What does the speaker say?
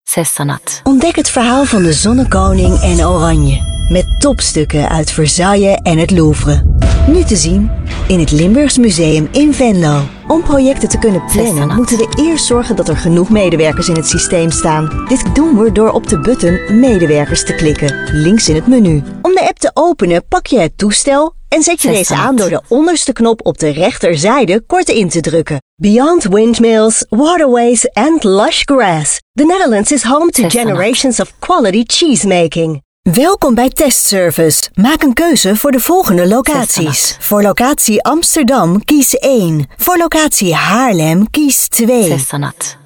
Cézanne. Ontdek het verhaal van de Zonnekoning en Oranje. Met topstukken uit Versailles en het Louvre. Nu te zien in het Limburgs Museum in Venlo. Om projecten te kunnen plannen moeten we eerst zorgen dat er genoeg medewerkers in het systeem staan. Dit doen we door op de button Medewerkers te klikken, links in het menu. Om de app te openen pak je het toestel en zet je deze aan door de onderste knop op de rechterzijde kort in te drukken. Beyond windmills, waterways and lush grass, the Netherlands is home to generations of quality cheesemaking. Welkom bij Testservice. Maak een keuze voor de volgende locaties. Voor locatie Amsterdam kies 1. Voor locatie Haarlem kies 2. Cézanne.